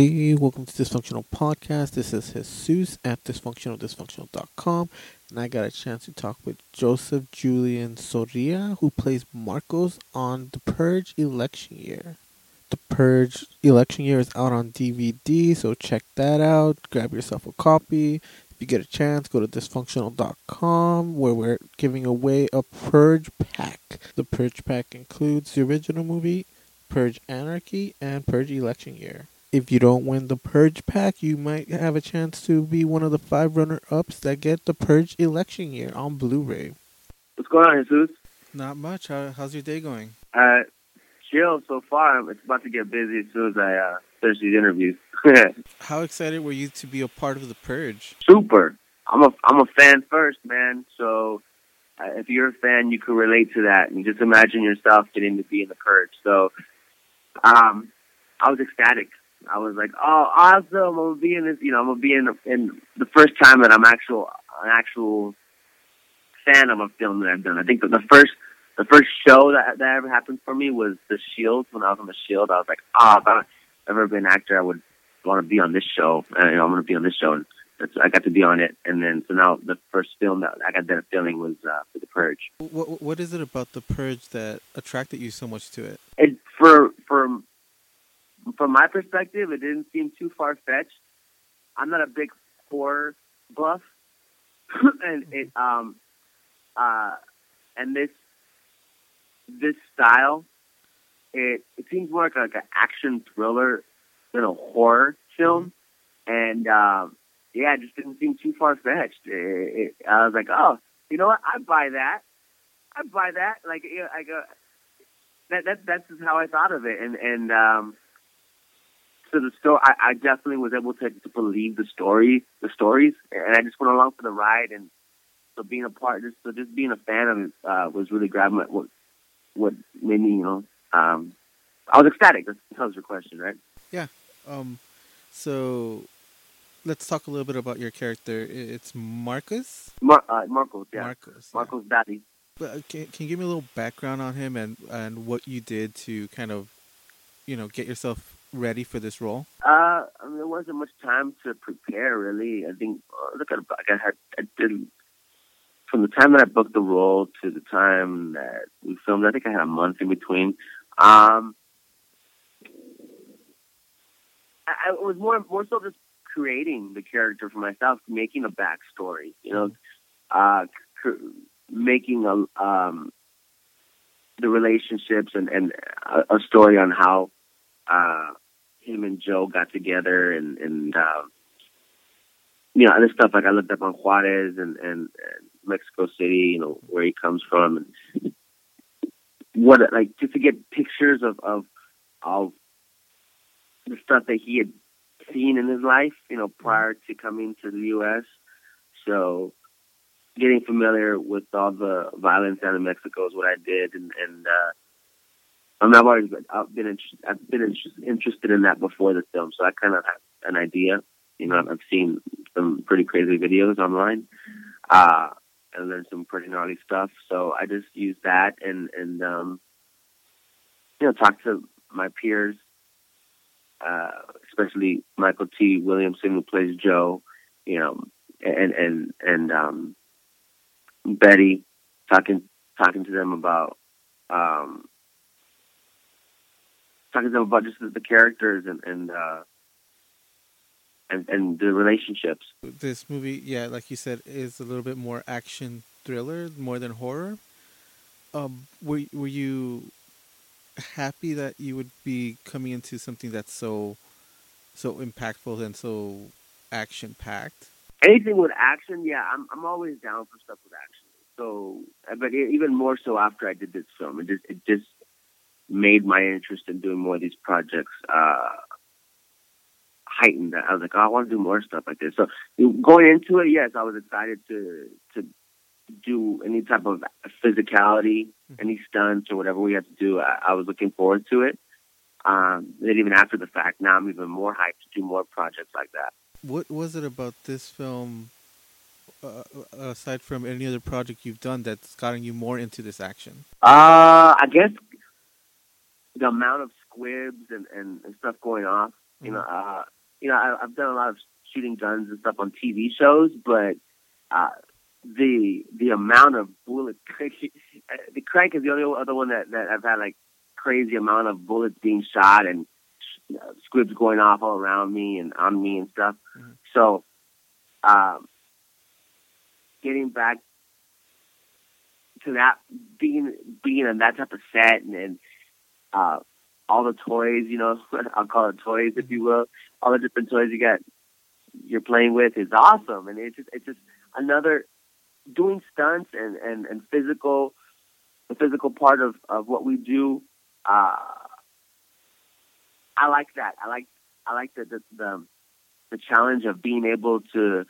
Hey, welcome to Dysfunctional Podcast. This is Jesus at dysfunctional.com, and I got a chance to talk with Joseph Julian Soria, who plays Marcos on The Purge election year. The Purge election year is out on DVD, so check that out. Grab yourself a copy. If you get a chance, go to dysfunctional.com, where we're giving away a Purge pack. The Purge pack includes the original movie, Purge Anarchy, and Purge Election Year. If you don't win the Purge pack, you might have a chance to be one of the 5 runner-ups that get the Purge Election Year on Blu-ray. What's going on, Jesus? Not much. How's your day going? Chill so far. It's about to get busy as soon as I finish these interviews. How excited were you to be a part of the Purge? Super. I'm a fan first, man. So if you're a fan, you can relate to that. And just imagine yourself getting to be in the Purge. So I was ecstatic. I was like, oh, awesome! I'm gonna be in this. I'm gonna be in the first time that I'm an actual fan of a film that I've done. I think that the first show that ever happened for me was The Shield. When I was on The Shield, I was like, if I've ever been an actor, I would want to be on this show. And, I'm going to be on this show, and I got to be on it. And then so now the first film that I got that feeling was for The Purge. What is it about The Purge that attracted you so much to it? It From my perspective, it didn't seem too far-fetched. I'm not a big horror buff, and and this style, it seems more like an action thriller than a horror film, and it just didn't seem too far-fetched. I was like, oh, you know what? I'd buy that. Like, I go. That's just how I thought of it, and so the story, I definitely was able to believe the stories, and I just went along for the ride. And so being a part, just being a fan of it was really grabbing what made me, I was ecstatic. That was your question, right? Yeah. So let's talk a little bit about your character. It's Marcos. Marcos, yeah. Marcos Daddy. But can you give me a little background on him and what you did to kind of, get yourself ready for this role? There wasn't much time to prepare, really. I think I did from the time that I booked the role to the time that we filmed. I think I had a month in between. I was more so just creating the character for myself, making a backstory. Making the relationships and a story on how him and Joe got together and other stuff. Like I looked up on Juarez and Mexico City, where he comes from, and just to get pictures of the stuff that he had seen in his life, prior to coming to the U.S. So getting familiar with all the violence down in Mexico is what I did, and I've been interested in that before the film, so I kind of have an idea. I've seen some pretty crazy videos online, and learned some pretty gnarly stuff. So I just used that and talk to my peers, especially Michael T. Williamson, who plays Joe, and Betty, talking to them about just the characters and the relationships. This movie, yeah, like you said, is a little bit more action thriller, more than horror. Were you happy that you would be coming into something that's so impactful and so action packed? Anything with action, yeah, I'm always down for stuff with action. So, but even more so after I did this film, it just made my interest in doing more of these projects heightened. I was like, I want to do more stuff like this. So going into it, yes, I was excited to do any type of physicality, any stunts or whatever we had to do. I was looking forward to it. And even after the fact, now I'm even more hyped to do more projects like that. What was it about this film, aside from any other project you've done, that's gotten you more into this action? I guess the amount of squibs and stuff going off I've done a lot of shooting guns and stuff on TV shows, but the amount of bullet the Crank is the only other one that I've had like crazy amount of bullets being shot and squibs going off all around me and on me and stuff. Mm-hmm. So, getting back to that, being in that type of set and all the toys, I'll call it toys, if you will, all the different toys you're playing with is awesome. And it's just another doing stunts and the physical part of what we do. I like that. I like the challenge of being able to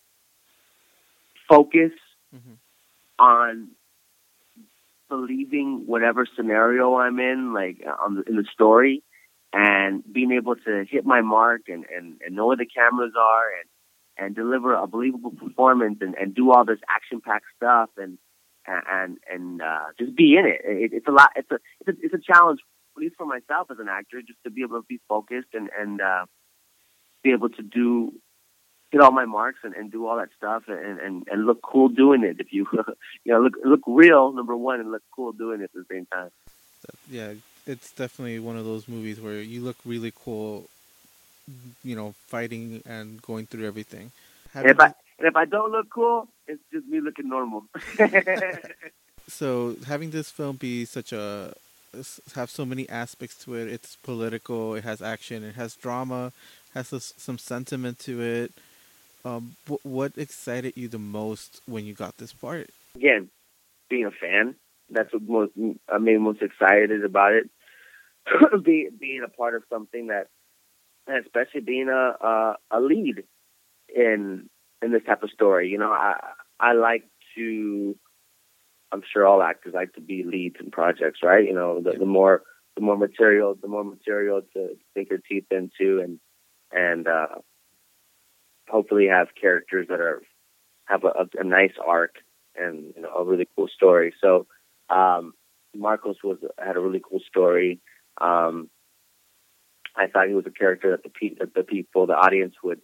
focus Mm-hmm. on believing whatever scenario I'm in, like in the story, and being able to hit my mark and know where the cameras are and deliver a believable performance and do all this action-packed stuff and just be in it. It's a lot. It's a challenge, at least for myself as an actor, just to be able to be focused and be able to hit all my marks and do all that stuff and look cool doing it. If you look real, number one, and look cool doing it at the same time. Yeah, it's definitely one of those movies where you look really cool, fighting and going through everything. And if I don't look cool, it's just me looking normal. So having this film be have so many aspects to it. It's political. It has action. It has drama. Has some sentiment to it. What excited you the most when you got this part? Again, being a fan. That's what I made most excited about it. being a part of something that, especially being a lead in this type of story. I like to. I'm sure all actors like to be leads in projects, right? The more material to sink your teeth into, and hopefully have characters that have a nice arc and a really cool story. So Marcos had a really cool story. I thought he was a character that the audience would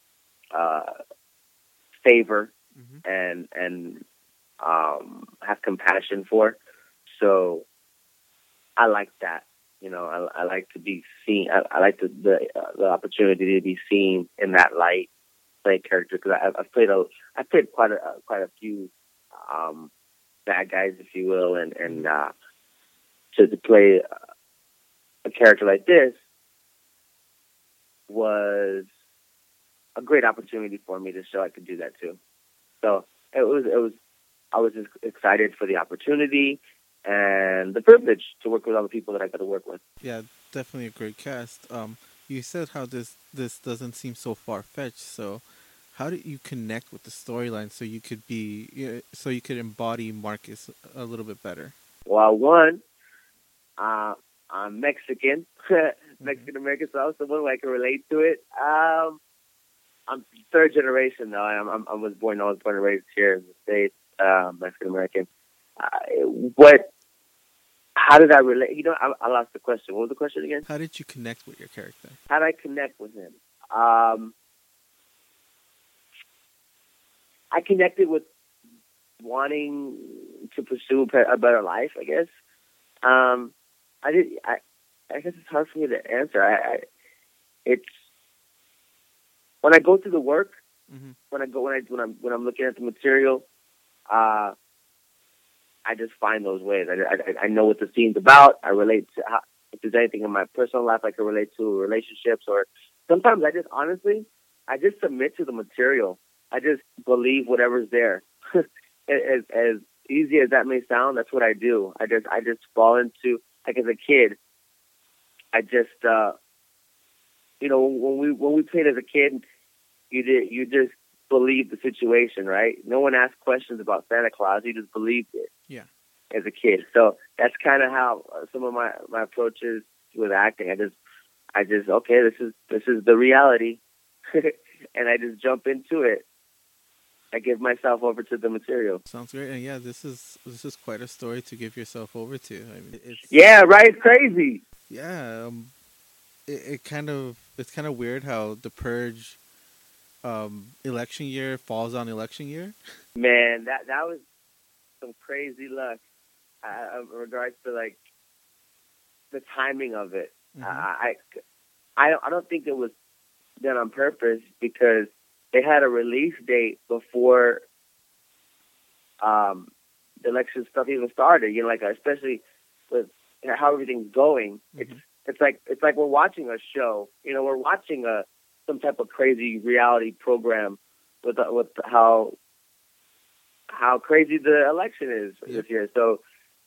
favor and have compassion for. So I like that. I like to be seen. I like the opportunity to be seen in that light, play character, because I've played quite a few bad guys, if you will, and to play a character like this was a great opportunity for me to show I could do that too. So I was just excited for the opportunity and the privilege to work with all the people that I got to work with. Yeah, definitely a great cast. You said how this doesn't seem so far-fetched. So, how did you connect with the storyline so you could embody Marcus a little bit better? Well, one, I'm Mexican, Mexican American, so I was someone who I can relate to it. I'm third generation though. I was born and raised here in the States, Mexican American. How did I relate? I lost the question. What was the question again? How did you connect with your character? How did I connect with him? I connected with wanting to pursue a better life, I guess. I guess it's hard for me to answer. It's when I go through the work, when I'm looking at the material, I just find those ways. I know what the scene's about. I relate to if there's anything in my personal life I can relate to, relationships, or sometimes I just submit to the material. I just believe whatever's there. As easy as that may sound, that's what I do. I just fall into, like, as a kid, I just when we played as a kid, you just believe the situation, right? No one asked questions about Santa Claus. You just believed it. Yeah. As a kid. So that's kind of how some of my approach is with acting. I just okay, this is the reality. And I just jump into it. I give myself over to the material. Sounds great. And yeah, this is quite a story to give yourself over to. I mean, yeah, right. It's crazy. Yeah, it kind of it's kind of weird how the Purge election year falls on election year. Man, that was some crazy luck in regards to like the timing of it. Mhm. I don't think it was done on purpose because they had a release date before the election stuff even started. You know, like especially with how everything's going. Mhm. It's like we're watching a show. You know, we're watching some type of crazy reality program with how crazy the election is Yep. this year. So,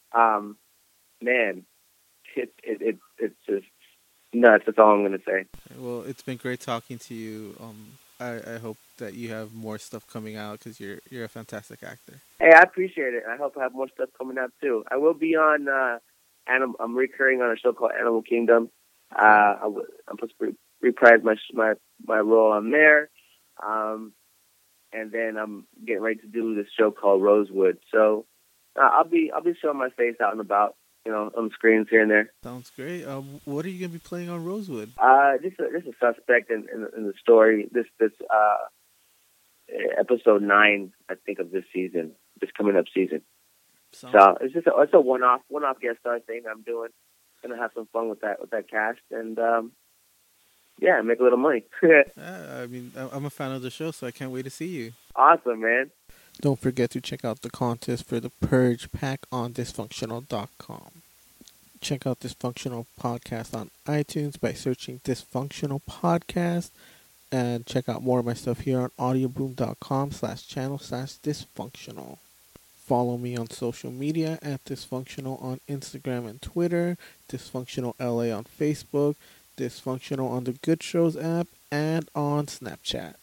man, it's just nuts. That's all I'm gonna say. Well, it's been great talking to you. I hope that you have more stuff coming out because you're a fantastic actor. Hey, I appreciate it. I hope I have more stuff coming out too. I will be on I'm recurring on a show called Animal Kingdom. I'm supposed to reprise my role on there. And then I'm getting ready to do this show called Rosewood. So I'll be showing my face out and about, you know, on screens here and there. Sounds great. What are you gonna be playing on Rosewood? Just a suspect in the story. This episode 9, I think, of this season, this coming up season. So it's just it's a one off guest star thing I'm doing. Gonna have some fun with that cast and yeah, make a little money. I mean, I'm a fan of the show, so I can't wait to see you. Awesome, man. Don't forget to check out the contest for the Purge pack on dysfunctional.com. Check out Dysfunctional Podcast on iTunes by searching Dysfunctional Podcast. And check out more of my stuff here on audioboom.com/channel/dysfunctional. Follow me on social media at Dysfunctional on Instagram and Twitter, Dysfunctional LA on Facebook, Dysfunctional on the Good Shows app, and on Snapchat.